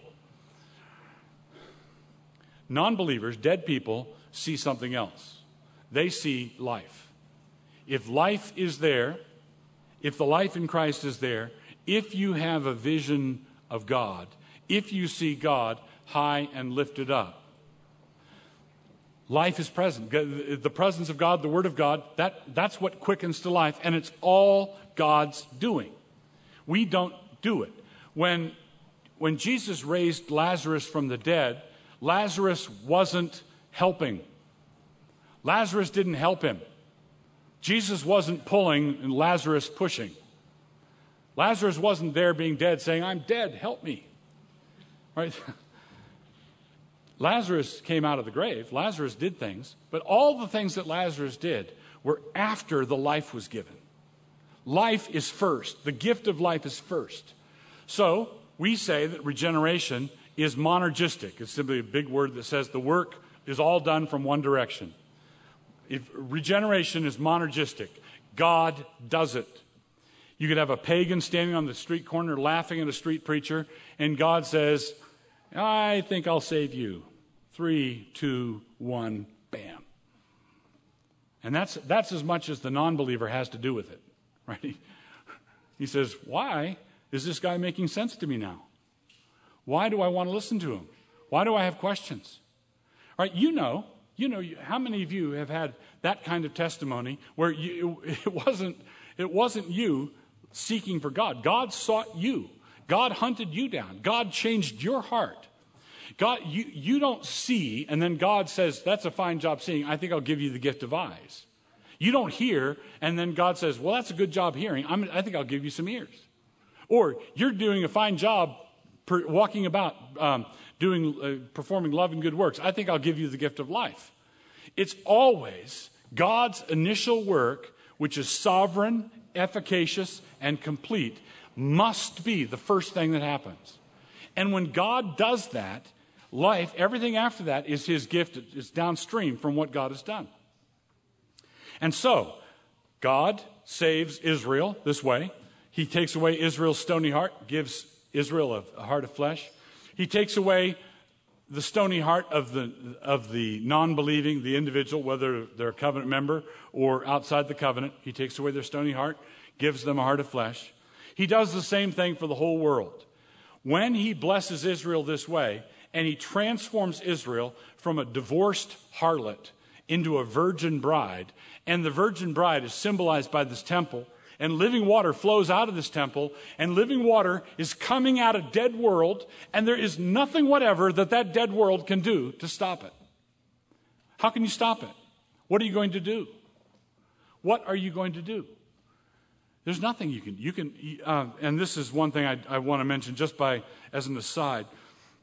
Non-believers, dead people, see something else. They see life. If life is there, if the life in Christ is there, if you have a vision of God, if you see God high and lifted up, life is present. The presence of God, the Word of God, that, that's what quickens to life, and it's all God's doing. We don't do it. When, when Jesus raised Lazarus from the dead, Lazarus wasn't helping. Lazarus didn't help him. Jesus wasn't pulling and Lazarus pushing. Lazarus wasn't there being dead saying, I'm dead, help me. Right? Lazarus came out of the grave. Lazarus did things, but all the things that Lazarus did were after the life was given. Life is first. The gift of life is first. So we say that regeneration is monergistic. It's simply a big word that says the work is all done from one direction. If regeneration is monergistic, God does it. You could have a pagan standing on the street corner laughing at a street preacher, and God says, I think I'll save you. Three, two, one, bam. And that's that's as much as the non-believer has to do with it, right? He says, why is this guy making sense to me now? Why do I want to listen to him? Why do I have questions? All right, you know, you know, how many of you have had that kind of testimony where you, it wasn't it wasn't you seeking for God. God sought you. God hunted you down. God changed your heart. God, you, you don't see, and then God says, that's a fine job seeing. I think I'll give you the gift of eyes. You don't hear, and then God says, well, that's a good job hearing. I'm, I think I'll give you some ears. Or you're doing a fine job per, walking about, um, doing, uh, performing love and good works. I think I'll give you the gift of life. It's always God's initial work, which is sovereign, efficacious, and complete, must be the first thing that happens. And when God does that, life, everything after that is his gift. It's downstream from what God has done. And so, God saves Israel this way. He takes away Israel's stony heart, gives Israel a, a heart of flesh. He takes away the stony heart of the of the non-believing, the individual, whether they're a covenant member or outside the covenant. He takes away their stony heart, gives them a heart of flesh. He does the same thing for the whole world. When he blesses Israel this way, and he transforms Israel from a divorced harlot into a virgin bride, and the virgin bride is symbolized by this temple, and living water flows out of this temple, and living water is coming out of dead world, and there is nothing whatever that that dead world can do to stop it. How can you stop it? What are you going to do? What are you going to do? There's nothing you can, you can, uh, and this is one thing I, I want to mention just by, as an aside.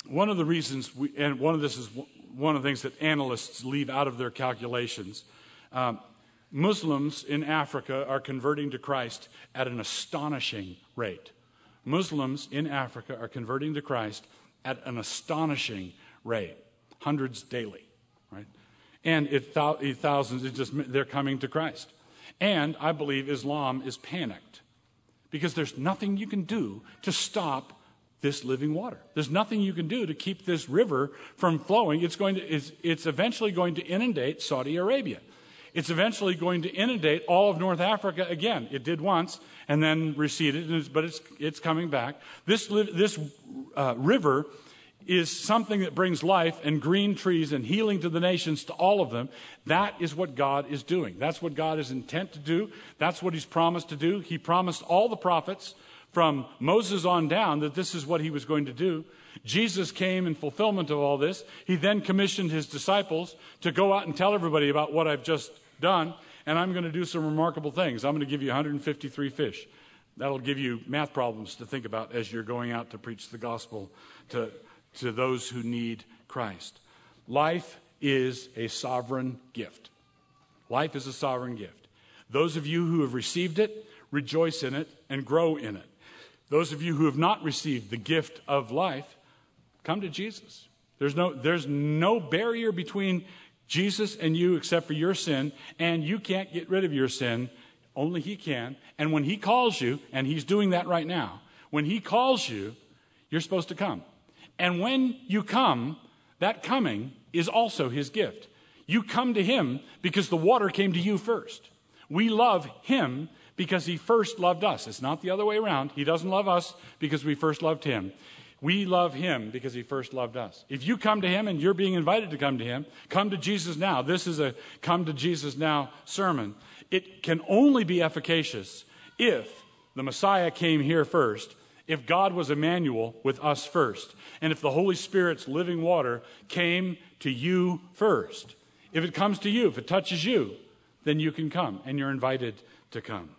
one of the reasons, we, and one of this is one of the things that analysts leave out of their calculations, um, Muslims in Africa are converting to Christ at an astonishing rate. Muslims in Africa are converting to Christ at an astonishing rate, hundreds daily, right? And it, th- thousands, it just they're coming to Christ. And I believe Islam is panicked because there's nothing you can do to stop this living water. There's nothing you can do to keep this river from flowing. It's going to, it's, it's eventually going to inundate Saudi Arabia. It's eventually going to inundate all of North Africa again. It did once and then receded, but it's it's coming back. This li- this uh, river is something that brings life and green trees and healing to the nations, to all of them. That is what God is doing. That's what God is intent to do. That's what he's promised to do. He promised all the prophets from Moses on down that this is what he was going to do. Jesus came in fulfillment of all this. He then commissioned his disciples to go out and tell everybody about what I've just done, and I'm going to do some remarkable things. I'm going to give you one hundred fifty-three fish. That'll give you math problems to think about as you're going out to preach the gospel to, to those who need Christ. Life is a sovereign gift. Life is a sovereign gift. Those of you who have received it, rejoice in it and grow in it. Those of you who have not received the gift of life, come to Jesus. There's no, there's no barrier between Jesus and you except for your sin, and you can't get rid of your sin. Only he can. And when he calls you, and he's doing that right now, when he calls you, you're supposed to come. And when you come, that coming is also his gift. You come to him because the water came to you first. We love him because he first loved us. It's not the other way around. He doesn't love us because we first loved him. We love him because he first loved us. If you come to him and you're being invited to come to him, come to Jesus now. This is a come to Jesus now sermon. It can only be efficacious if the Messiah came here first, if God was Emmanuel with us first, and if the Holy Spirit's living water came to you first. If it comes to you, if it touches you, then you can come, and you're invited to come.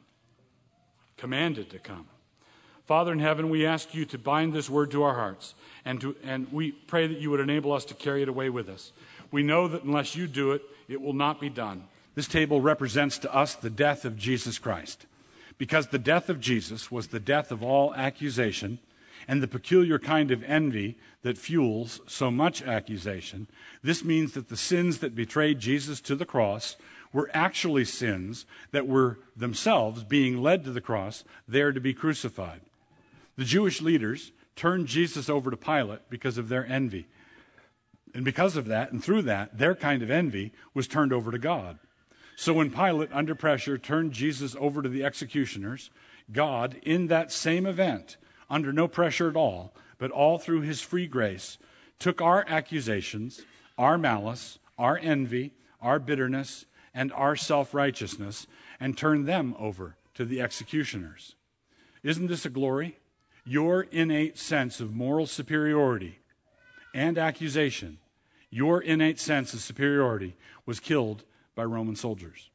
Commanded to come. Father in heaven, we ask you to bind this word to our hearts, and to, and we pray that you would enable us to carry it away with us. We know that unless you do it, it will not be done. This table represents to us the death of Jesus Christ, because the death of Jesus was the death of all accusation and the peculiar kind of envy that fuels so much accusation. This means that the sins that betrayed Jesus to the cross were actually sins that were themselves being led to the cross, there to be crucified. The Jewish leaders turned Jesus over to Pilate because of their envy. And because of that, and through that, their kind of envy was turned over to God. So when Pilate, under pressure, turned Jesus over to the executioners, God, in that same event, under no pressure at all, but all through his free grace, took our accusations, our malice, our envy, our bitterness, and our self-righteousness, and turned them over to the executioners. Isn't this a glory? Your innate sense of moral superiority and accusation, your innate sense of superiority was killed by Roman soldiers.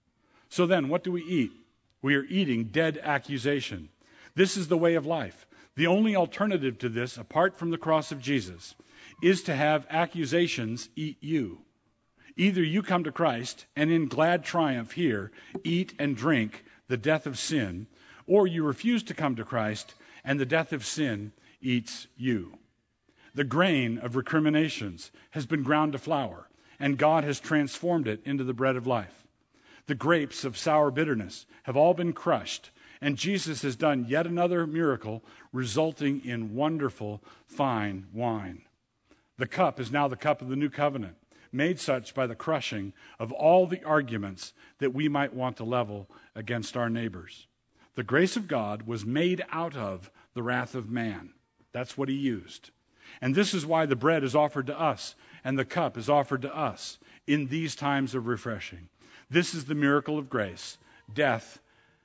So then, what do we eat? We are eating dead accusation. This is the way of life. The only alternative to this, apart from the cross of Jesus, is to have accusations eat you. Either you come to Christ and in glad triumph here eat and drink the death of sin, or you refuse to come to Christ and the death of sin eats you. The grain of recriminations has been ground to flour, and God has transformed it into the bread of life. The grapes of sour bitterness have all been crushed, and Jesus has done yet another miracle, resulting in wonderful, fine wine. The cup is now the cup of the new covenant, made such by the crushing of all the arguments that we might want to level against our neighbors. The grace of God was made out of the wrath of man. That's what he used. And this is why the bread is offered to us and the cup is offered to us in these times of refreshing. This is the miracle of grace. Death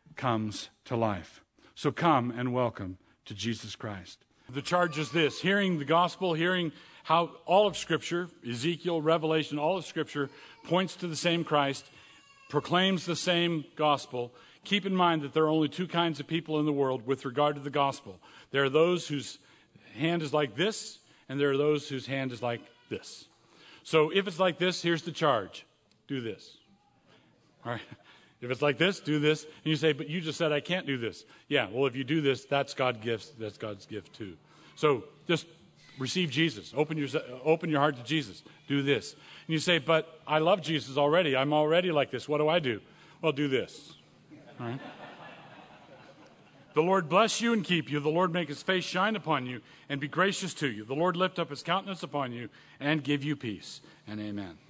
comes to life. So come and welcome to Jesus Christ. The charge is this: hearing the gospel, hearing how all of Scripture, Ezekiel, Revelation, all of Scripture points to the same Christ, proclaims the same gospel. Keep in mind that there are only two kinds of people in the world with regard to the gospel. There are those whose hand is like this, and there are those whose hand is like this. So if it's like this, here's the charge. Do this. All right. If it's like this, do this. And you say, but you just said I can't do this. Yeah, well, if you do this, that's God's gift. That's God's gift too. So just receive Jesus. Open your, open your heart to Jesus. Do this. And you say, but I love Jesus already. I'm already like this. What do I do? Well, do this. All right. The Lord bless you and keep you. The Lord make his face shine upon you and be gracious to you. The Lord lift up his countenance upon you and give you peace. And amen.